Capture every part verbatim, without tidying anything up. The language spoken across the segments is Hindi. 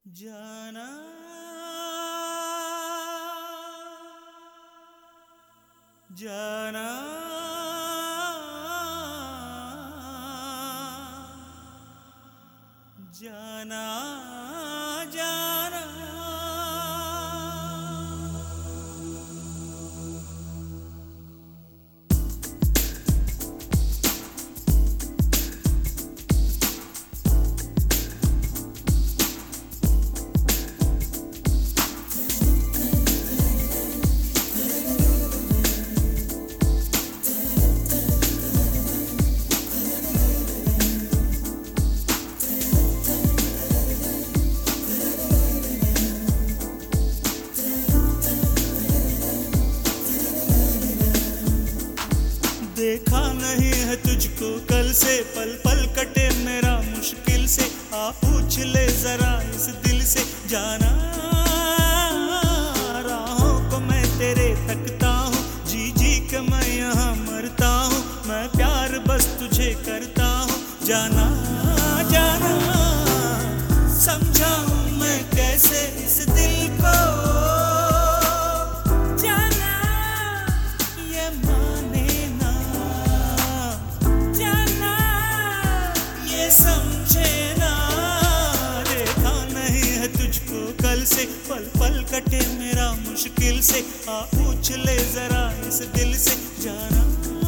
जाना जाना जाना जाना देखा नहीं है तुझको कल से, पल पल कटे मेरा मुश्किल से। आ पूछ ले जरा इस दिल से, जाना राहों को मैं तेरे तकता हूँ, जी जी के मैं यहाँ मरता हूँ। मैं प्यार बस तुझे करता हूँ, जाना जाना समझाऊँ मैं कैसे इस दिल को। समझे ना, देखा नहीं है तुझको कल से, पल पल कटे मेरा मुश्किल से। आ पूछ ले जरा इस दिल से, जाना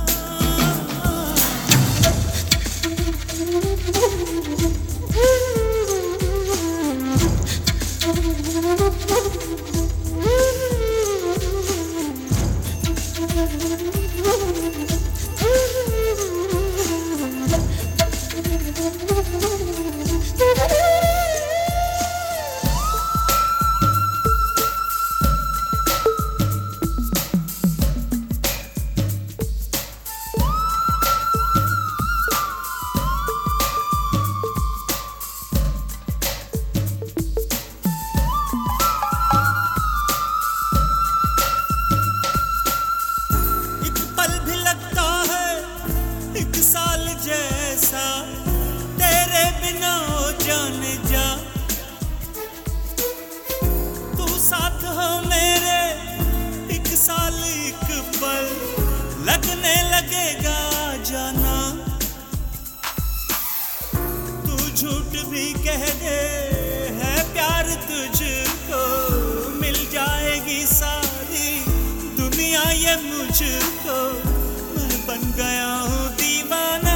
जैसा तेरे बिना हो जाने जा। तू साथ हो मेरे एक साल एक पल, लगने लगेगा जाना। तू झूठ भी कह दे है प्यार तुझको, मिल जाएगी सारी दुनिया ये मुझको। मैं बन गया हूँ दीवाना,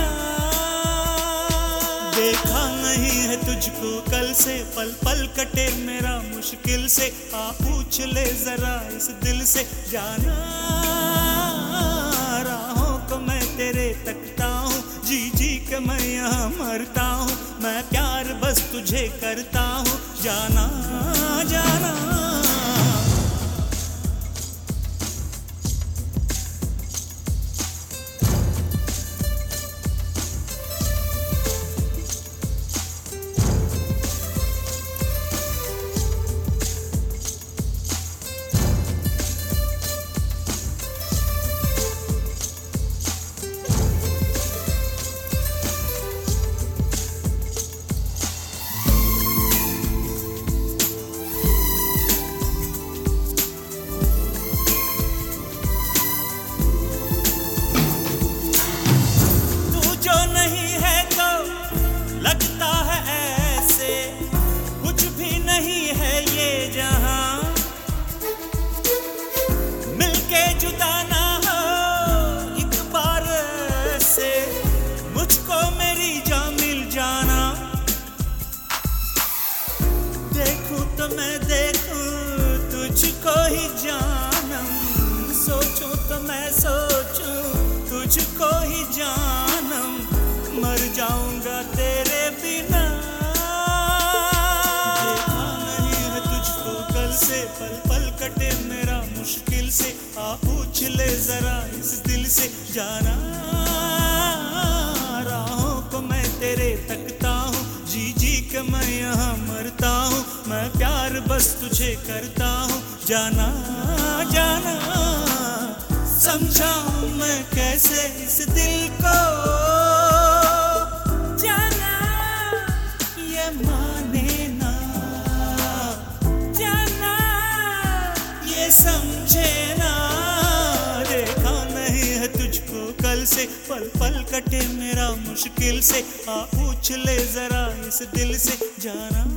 देखा नहीं है तुझको कल से, पल पल कटे मेरा मुश्किल से। आ पूछ ले जरा इस दिल से, जाना राहों को मैं तेरे तकता हूँ, जी जी के मैं यहाँ मरता हूँ। मैं प्यार बस तुझे करता हूँ, जाना जाना लगता है ऐसे कुछ भी नहीं है ये जहां। मिलके जुदा ना हो एक बार से, मुझको मेरी जान मिल जाना। देखूं तो मैं देखूं तुझको ही जानम, सोचूं तो मैं सोचूं तुझको ही जानम। मर जाऊंगा तेरे बिना, देखा नहीं है तुझको कल से, पल पल कटे मेरा मुश्किल से। आ पूछ ले जरा इस दिल से, जाना राहों को मैं तेरे तकता हूँ, जी जी के मैं यहाँ मरता हूँ। मैं प्यार बस तुझे करता हूँ, जाना जाना समझाऊँ मैं कैसे इस दिल को। जाना ये माने ना, से, पल पल कटे मेरा मुश्किल से। आ पूछ ले जरा इस दिल से जाना